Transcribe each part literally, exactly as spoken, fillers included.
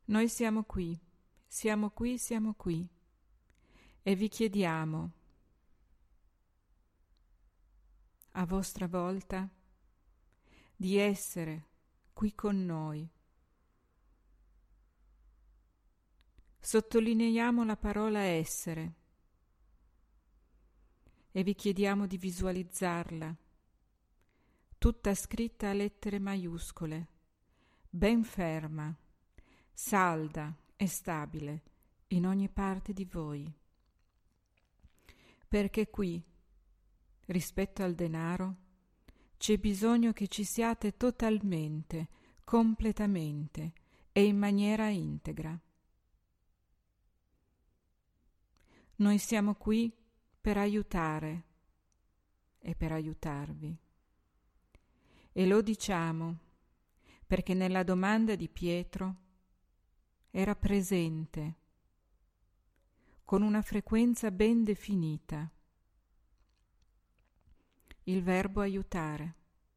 Noi siamo qui, siamo qui, siamo qui e vi chiediamo, a vostra volta, di essere qui con noi. Sottolineiamo la parola essere e vi chiediamo di visualizzarla, tutta scritta a lettere maiuscole, ben ferma, salda e stabile in ogni parte di voi. Perché qui, rispetto al denaro, c'è bisogno che ci siate totalmente, completamente e in maniera integra. Noi siamo qui per aiutare e per aiutarvi. E lo diciamo perché nella domanda di Pietro era presente, con una frequenza ben definita, il verbo aiutare.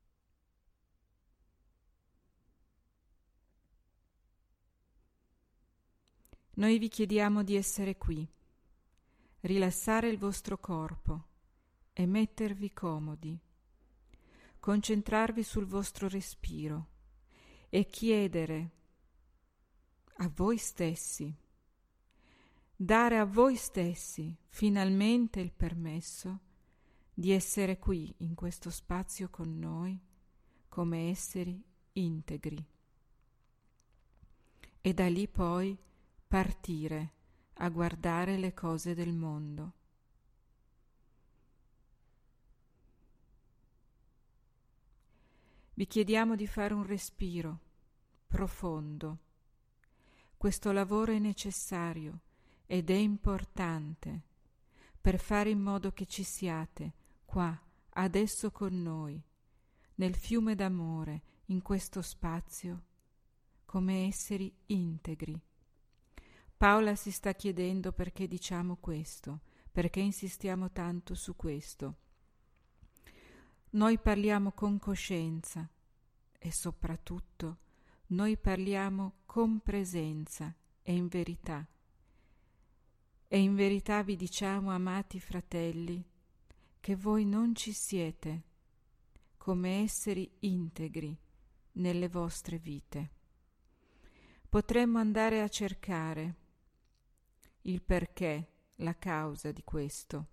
Noi vi chiediamo di essere qui, rilassare il vostro corpo e mettervi comodi, concentrarvi sul vostro respiro e chiedere a voi stessi, dare a voi stessi finalmente il permesso di essere qui in questo spazio con noi come esseri integri e da lì poi partire a guardare le cose del mondo. Vi chiediamo di fare un respiro profondo. Questo lavoro è necessario ed è importante per fare in modo che ci siate qua, adesso con noi, nel fiume d'amore, in questo spazio, come esseri integri. Paola si sta chiedendo perché diciamo questo, perché insistiamo tanto su questo. Noi parliamo con coscienza e soprattutto noi parliamo con presenza e in verità. E in verità vi diciamo, amati fratelli, che voi non ci siete come esseri integri nelle vostre vite. Potremmo andare a cercare il perché, la causa di questo.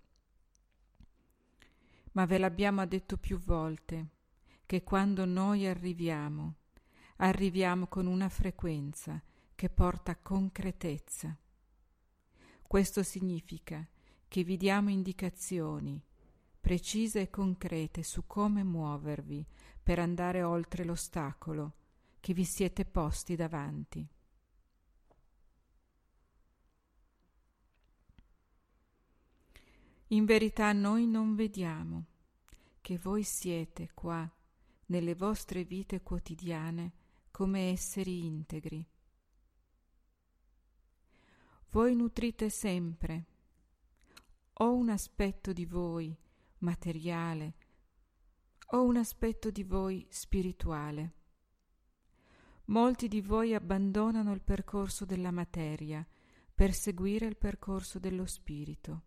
Ma ve l'abbiamo detto più volte, che quando noi arriviamo, arriviamo con una frequenza che porta concretezza. Questo significa che vi diamo indicazioni precise e concrete su come muovervi per andare oltre l'ostacolo che vi siete posti davanti. In verità noi non vediamo che voi siete qua nelle vostre vite quotidiane come esseri integri. Voi nutrite sempre o un aspetto di voi materiale o un aspetto di voi spirituale. Molti di voi abbandonano il percorso della materia per seguire il percorso dello spirito.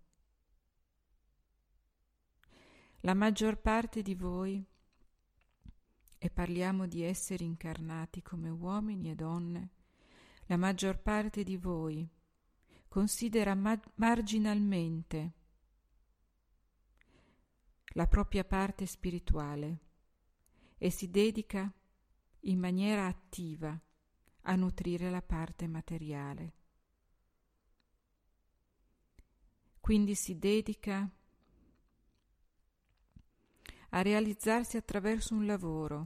La maggior parte di voi, e parliamo di esseri incarnati come uomini e donne, la maggior parte di voi considera ma- marginalmente la propria parte spirituale e si dedica in maniera attiva a nutrire la parte materiale. Quindi si dedica a realizzarsi attraverso un lavoro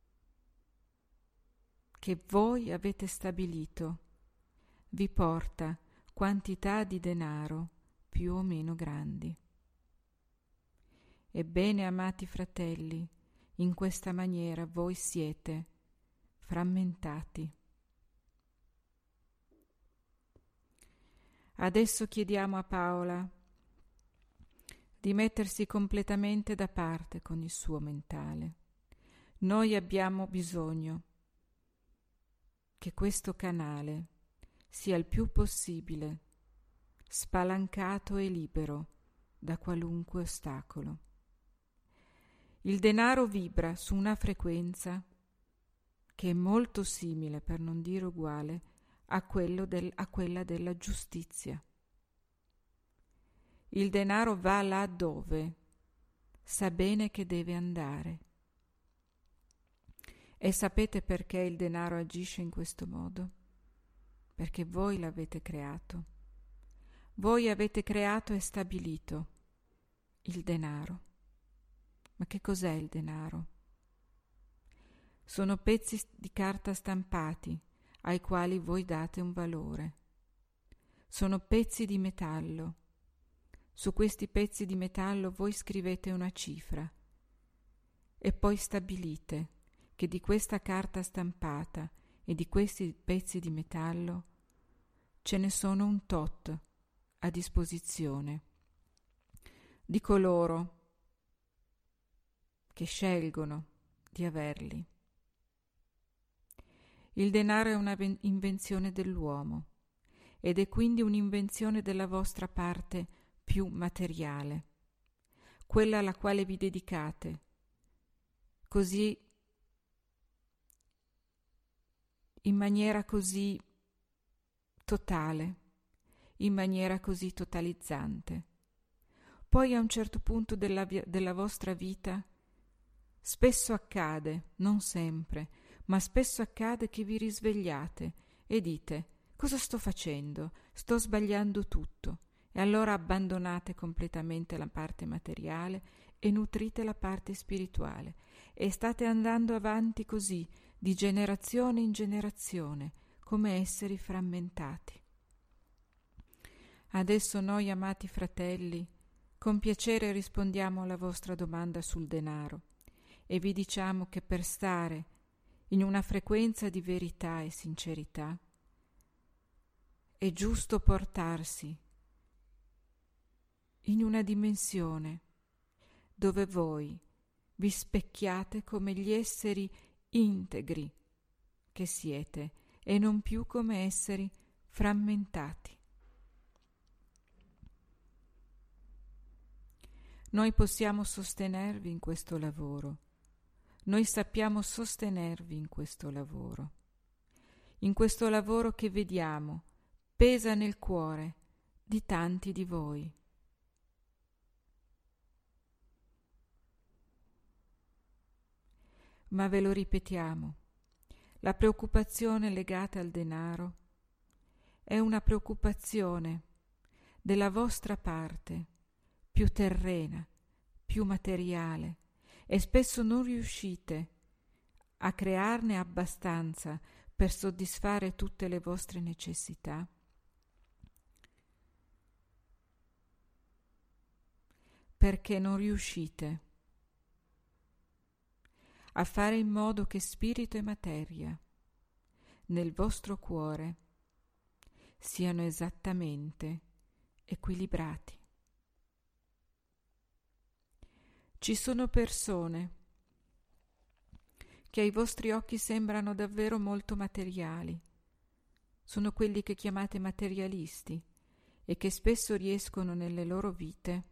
che voi avete stabilito, vi porta quantità di denaro più o meno grandi. Ebbene, amati fratelli, in questa maniera voi siete frammentati. Adesso chiediamo a Paola di mettersi completamente da parte con il suo mentale. Noi abbiamo bisogno che questo canale sia il più possibile spalancato e libero da qualunque ostacolo. Il denaro vibra su una frequenza che è molto simile, per non dire uguale, a, quello del, a quella della giustizia. Il denaro va là dove sa bene che deve andare. E sapete perché il denaro agisce in questo modo? Perché voi l'avete creato. Voi avete creato e stabilito il denaro. Ma che cos'è il denaro? Sono pezzi di carta stampati ai quali voi date un valore. Sono pezzi di metallo. Su questi pezzi di metallo voi scrivete una cifra e poi stabilite che di questa carta stampata e di questi pezzi di metallo ce ne sono un tot a disposizione di coloro che scelgono di averli. Il denaro è una invenzione dell'uomo ed è quindi un'invenzione della vostra parte più materiale, quella alla quale vi dedicate, così in maniera così totale, in maniera così totalizzante. Poi a un certo punto della, via, della vostra vita spesso accade, non sempre, ma spesso accade che vi risvegliate e dite: cosa sto facendo? Sto sbagliando tutto. E allora abbandonate completamente la parte materiale e nutrite la parte spirituale e state andando avanti così, di generazione in generazione, come esseri frammentati. Adesso noi, amati fratelli, con piacere rispondiamo alla vostra domanda sul denaro e vi diciamo che per stare in una frequenza di verità e sincerità è giusto portarsi in una dimensione dove voi vi specchiate come gli esseri integri che siete e non più come esseri frammentati. Noi possiamo sostenervi in questo lavoro, noi sappiamo sostenervi in questo lavoro, in questo lavoro che vediamo pesa nel cuore di tanti di voi. Ma ve lo ripetiamo, la preoccupazione legata al denaro è una preoccupazione della vostra parte più terrena, più materiale, e spesso non riuscite a crearne abbastanza per soddisfare tutte le vostre necessità. Perché non riuscite a fare in modo che spirito e materia nel vostro cuore siano esattamente equilibrati. Ci sono persone che ai vostri occhi sembrano davvero molto materiali. Sono quelli che chiamate materialisti e che spesso riescono nelle loro vite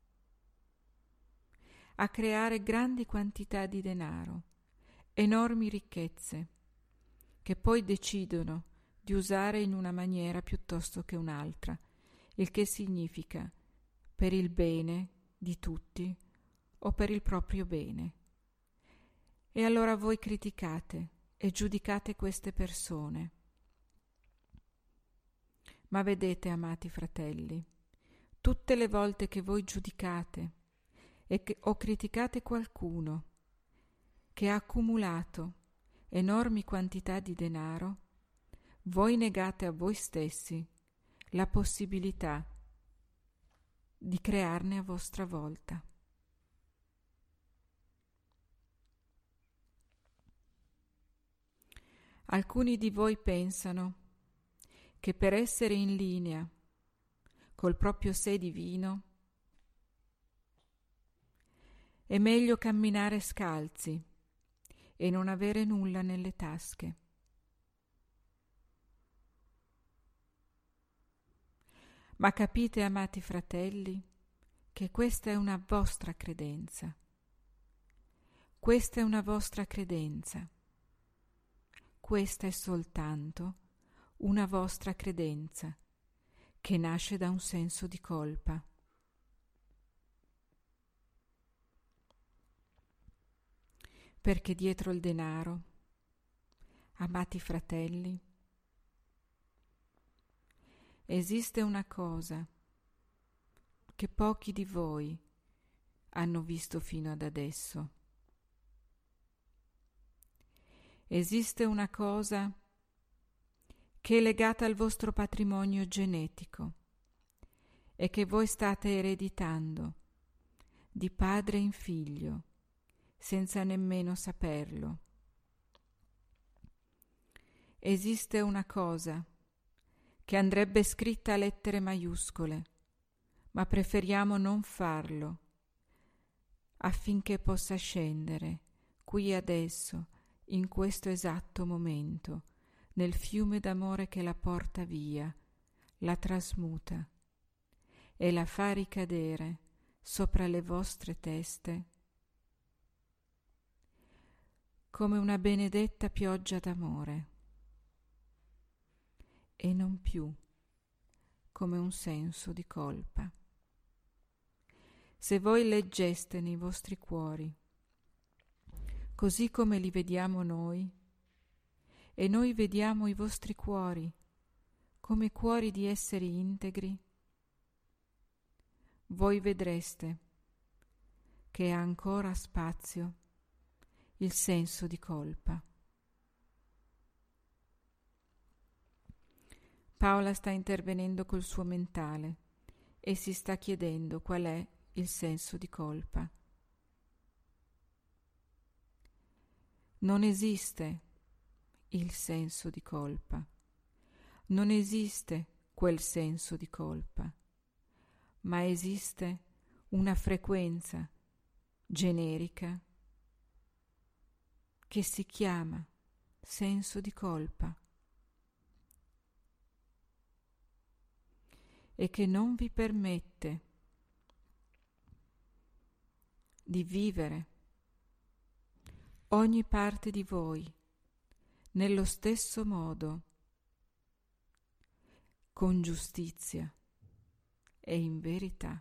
a creare grandi quantità di denaro, enormi ricchezze, che poi decidono di usare in una maniera piuttosto che un'altra, il che significa per il bene di tutti o per il proprio bene. E allora voi criticate e giudicate queste persone. Ma vedete, amati fratelli, tutte le volte che voi giudicate e che o criticate qualcuno che ha accumulato enormi quantità di denaro, voi negate a voi stessi la possibilità di crearne a vostra volta. Alcuni di voi pensano che per essere in linea col proprio sé divino è meglio camminare scalzi e non avere nulla nelle tasche. Ma capite, amati fratelli, che questa è una vostra credenza. Questa è una vostra credenza. Questa è soltanto una vostra credenza che nasce da un senso di colpa. Perché dietro il denaro, amati fratelli, esiste una cosa che pochi di voi hanno visto fino ad adesso. Esiste una cosa che è legata al vostro patrimonio genetico e che voi state ereditando di padre in figlio, senza nemmeno saperlo. Esiste una cosa che andrebbe scritta a lettere maiuscole, ma preferiamo non farlo, affinché possa scendere qui adesso, in questo esatto momento, nel fiume d'amore che la porta via, la trasmuta e la fa ricadere sopra le vostre teste come una benedetta pioggia d'amore e non più come un senso di colpa. Se voi leggeste nei vostri cuori, così come li vediamo noi, e noi vediamo i vostri cuori come cuori di esseri integri, voi vedreste che ha ancora spazio il senso di colpa. Paola sta intervenendo col suo mentale e si sta chiedendo qual è il senso di colpa. Non esiste il senso di colpa, non esiste quel senso di colpa, ma esiste una frequenza generica che si chiama senso di colpa e che non vi permette di vivere ogni parte di voi nello stesso modo, con giustizia e in verità.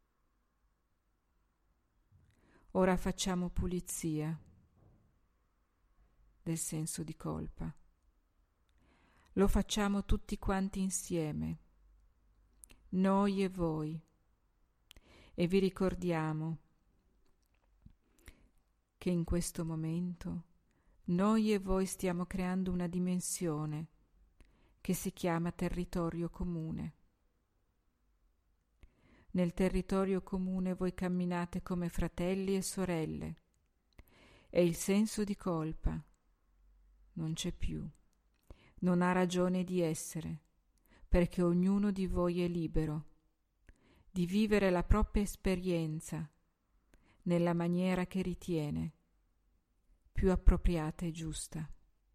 Ora facciamo pulizia del senso di colpa. Lo facciamo tutti quanti insieme, noi e voi, e vi ricordiamo che in questo momento noi e voi stiamo creando una dimensione che si chiama territorio comune. Nel territorio comune voi camminate come fratelli e sorelle e il senso di colpa non c'è più, non ha ragione di essere, perché ognuno di voi è libero di vivere la propria esperienza nella maniera che ritiene più appropriata e giusta.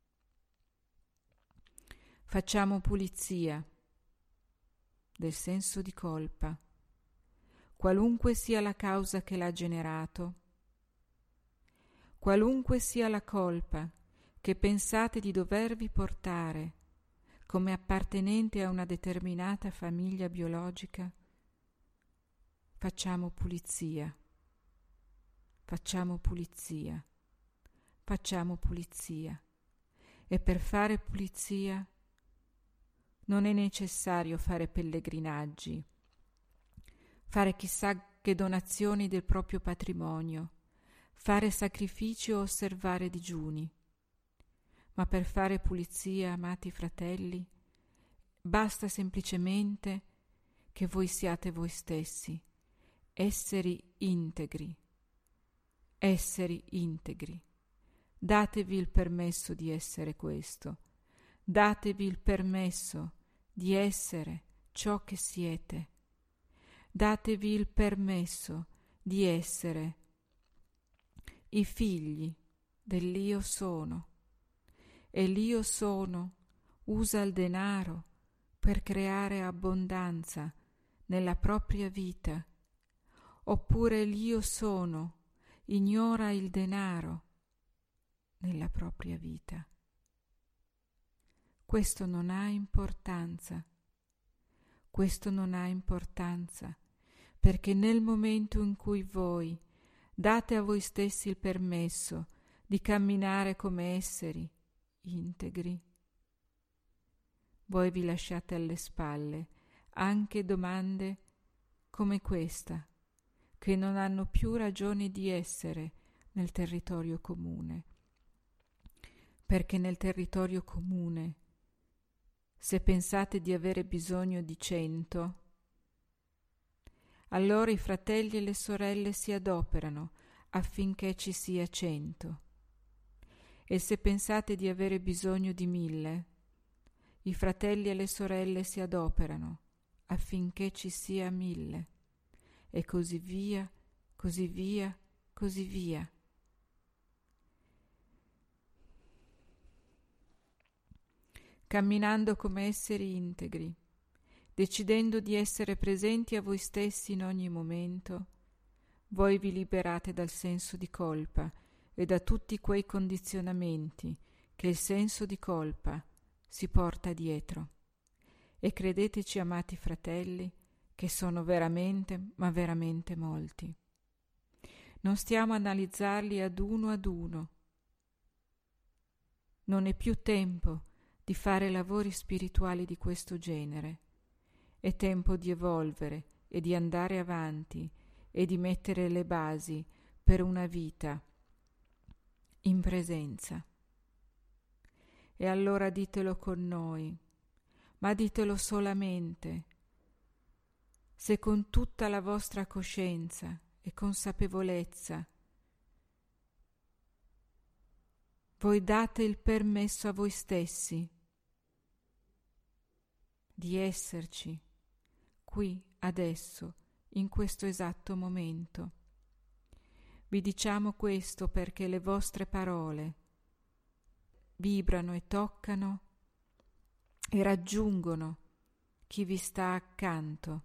Facciamo pulizia del senso di colpa, qualunque sia la causa che l'ha generato, qualunque sia la colpa che pensate di dovervi portare come appartenente a una determinata famiglia biologica. Facciamo pulizia, facciamo pulizia, facciamo pulizia. E per fare pulizia non è necessario fare pellegrinaggi, fare chissà che donazioni del proprio patrimonio, fare sacrifici o osservare digiuni. Ma per fare pulizia, amati fratelli, basta semplicemente che voi siate voi stessi, esseri integri, esseri integri. Datevi il permesso di essere questo, datevi il permesso di essere ciò che siete, datevi il permesso di essere i figli dell'Io Sono. E l'Io Sono usa il denaro per creare abbondanza nella propria vita, oppure l'io sono ignora il denaro nella propria vita. Questo non ha importanza, questo non ha importanza, perché nel momento in cui voi date a voi stessi il permesso di camminare come esseri integri, voi vi lasciate alle spalle anche domande come questa, che non hanno più ragione di essere nel territorio comune, perché nel territorio comune, se pensate di avere bisogno di cento, allora i fratelli e le sorelle si adoperano affinché ci sia cento. E se pensate di avere bisogno di mille, i fratelli e le sorelle si adoperano affinché ci sia mille. E così via, così via, così via. Camminando come esseri integri, decidendo di essere presenti a voi stessi in ogni momento, voi vi liberate dal senso di colpa e da tutti quei condizionamenti che il senso di colpa si porta dietro. E credeteci, amati fratelli, che sono veramente, ma veramente molti. Non stiamo a analizzarli ad uno ad uno. Non è più tempo di fare lavori spirituali di questo genere. È tempo di evolvere e di andare avanti e di mettere le basi per una vita in presenza. E allora ditelo con noi, ma ditelo solamente se con tutta la vostra coscienza e consapevolezza voi date il permesso a voi stessi di esserci qui, adesso, in questo esatto momento. Vi diciamo questo perché le vostre parole vibrano e toccano e raggiungono chi vi sta accanto.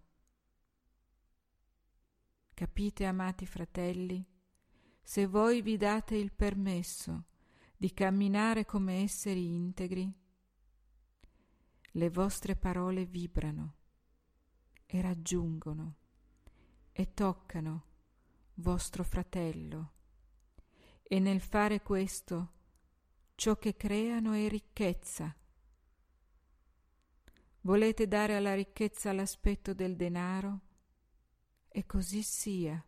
Capite, amati fratelli? Se voi vi date il permesso di camminare come esseri integri, le vostre parole vibrano e raggiungono e toccano vostro fratello, e nel fare questo ciò che creano è ricchezza. Volete dare alla ricchezza l'aspetto del denaro? E così sia.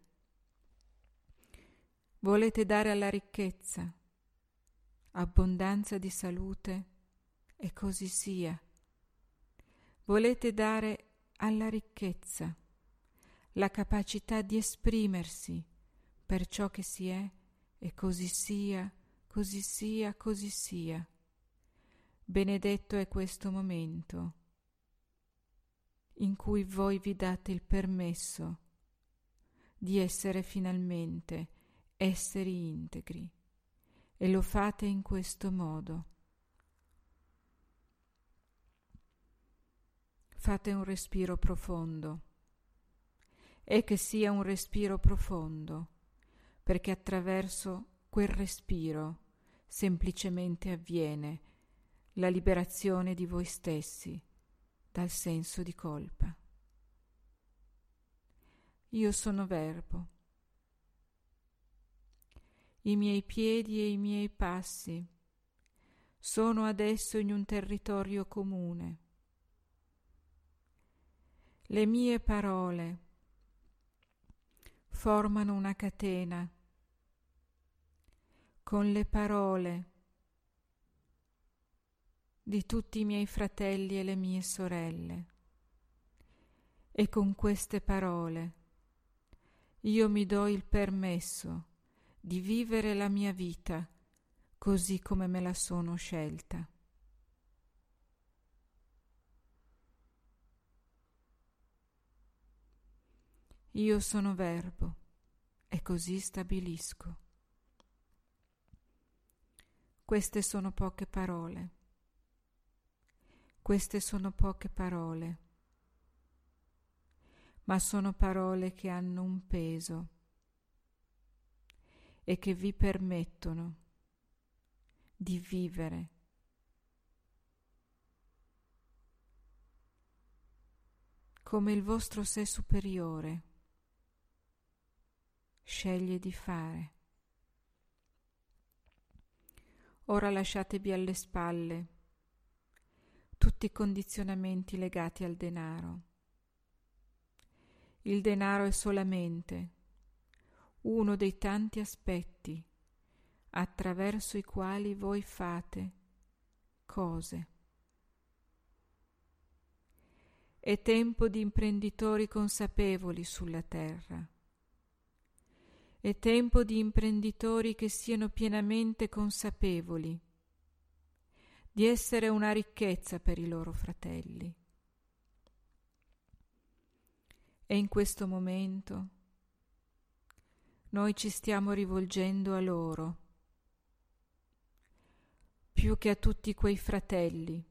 Volete dare alla ricchezza abbondanza di salute? E così sia. Volete dare alla ricchezza la capacità di esprimersi per ciò che si è? E così sia, così sia, così sia. Benedetto è questo momento in cui voi vi date il permesso di essere finalmente esseri integri, e lo fate in questo modo. Fate un respiro profondo, e che sia un respiro profondo, perché attraverso quel respiro semplicemente avviene la liberazione di voi stessi dal senso di colpa. Io sono Verbo. I miei piedi e i miei passi sono adesso in un territorio comune. Le mie parole formano una catena con le parole di tutti i miei fratelli e le mie sorelle, e con queste parole io mi do il permesso di vivere la mia vita così come me la sono scelta. Io sono Verbo e così stabilisco. Queste sono poche parole. Queste sono poche parole. ma sono parole che hanno un peso e che vi permettono di vivere come il vostro sé superiore sceglie di fare. Ora lasciatevi alle spalle tutti i condizionamenti legati al denaro. Il denaro è solamente uno dei tanti aspetti attraverso i quali voi fate cose. È tempo di imprenditori consapevoli sulla terra. È tempo di imprenditori che siano pienamente consapevoli di essere una ricchezza per i loro fratelli. E in questo momento noi ci stiamo rivolgendo a loro, più che a tutti quei fratelli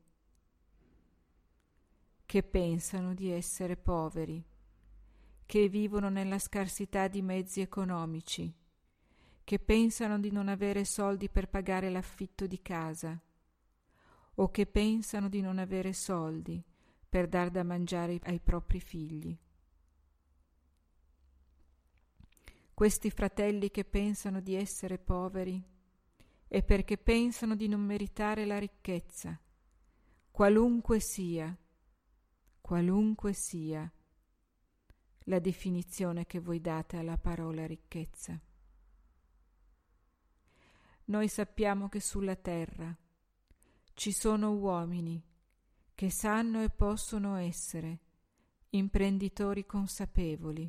che pensano di essere poveri, che vivono nella scarsità di mezzi economici, che pensano di non avere soldi per pagare l'affitto di casa, o che pensano di non avere soldi per dar da mangiare ai propri figli. Questi fratelli che pensano di essere poveri è perché pensano di non meritare la ricchezza, qualunque sia, qualunque sia la definizione che voi date alla parola ricchezza. Noi sappiamo che sulla terra ci sono uomini che sanno e possono essere imprenditori consapevoli.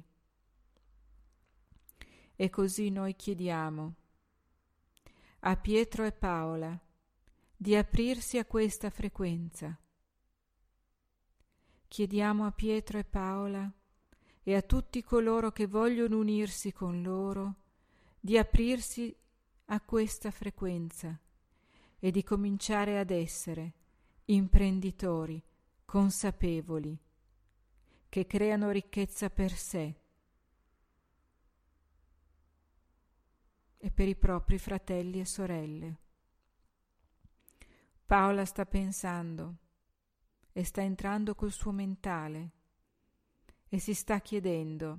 E così noi chiediamo a Pietro e Paola di aprirsi a questa frequenza. Chiediamo a Pietro e Paola e a tutti coloro che vogliono unirsi con loro di aprirsi a questa frequenza e di cominciare ad essere imprenditori consapevoli che creano ricchezza per sé e per i propri fratelli e sorelle. Paola sta pensando e sta entrando col suo mentale e si sta chiedendo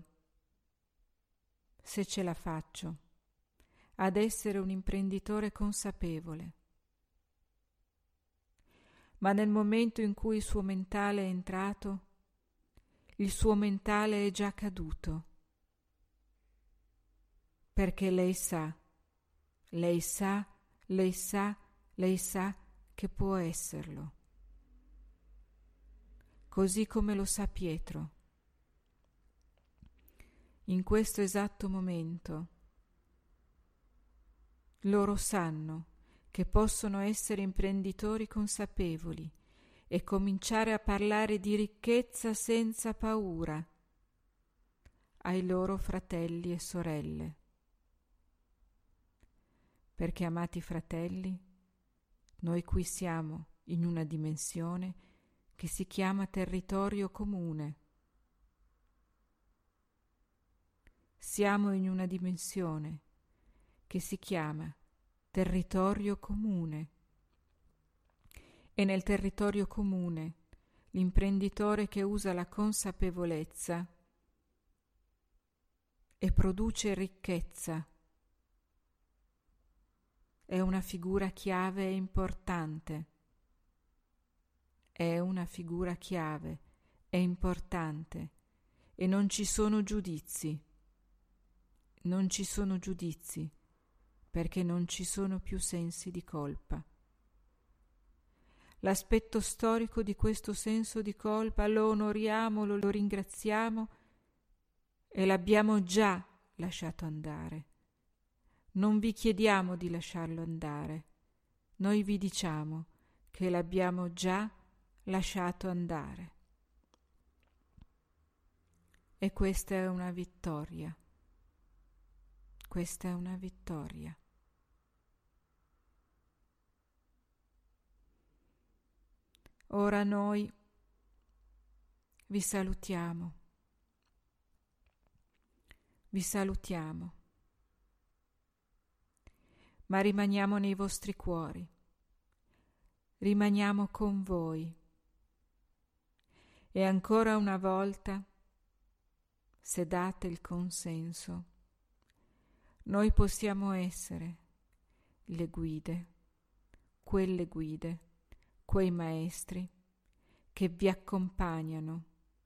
se ce la faccio ad essere un imprenditore consapevole. Ma nel momento in cui il suo mentale è entrato, il suo mentale è già caduto, perché lei sa, lei sa, lei sa, lei sa che può esserlo, così come lo sa Pietro. In questo esatto momento loro sanno che possono essere imprenditori consapevoli e cominciare a parlare di ricchezza senza paura ai loro fratelli e sorelle. Perché, amati fratelli, noi qui siamo in una dimensione che si chiama territorio comune. Siamo in una dimensione che si chiama territorio comune. E nel territorio comune l'imprenditore che usa la consapevolezza e produce ricchezza è una figura chiave e importante. È una figura chiave e importante e non ci sono giudizi. Non ci sono giudizi perché non ci sono più sensi di colpa. L'aspetto storico di questo senso di colpa lo onoriamo, lo ringraziamo e l'abbiamo già lasciato andare. Non vi chiediamo di lasciarlo andare, noi vi diciamo che l'abbiamo già lasciato andare. E questa è una vittoria. Questa è una vittoria. Ora noi vi salutiamo vi salutiamo, ma rimaniamo nei vostri cuori, rimaniamo con voi. E ancora una volta, se date il consenso, noi possiamo essere le guide, quelle guide, quei maestri che vi accompagnano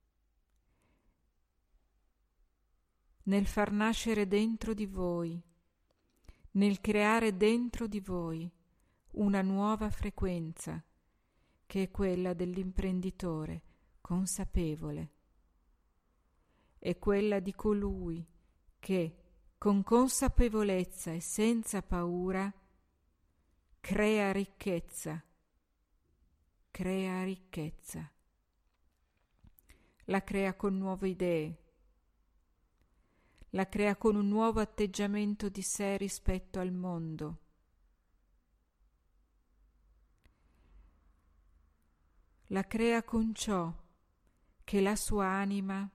nel far nascere dentro di voi, nel creare dentro di voi una nuova frequenza che è quella dell'imprenditore consapevole, è quella di colui che con consapevolezza e senza paura crea ricchezza, crea ricchezza, la crea con nuove idee, la crea con un nuovo atteggiamento di sé rispetto al mondo. La crea con ciò che la sua anima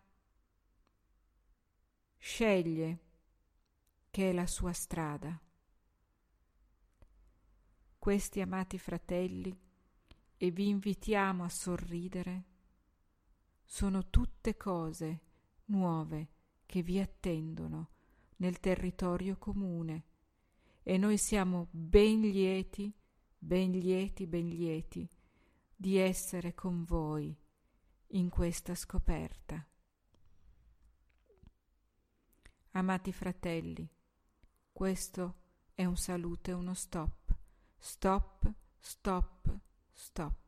sceglie, che è la sua strada. Questi amati fratelli, e vi invitiamo a sorridere, sono tutte cose nuove che vi attendono nel territorio comune e noi siamo ben lieti, ben lieti, ben lieti di essere con voi in questa scoperta. Amati fratelli, questo è un saluto e uno stop. Stop, stop, stop.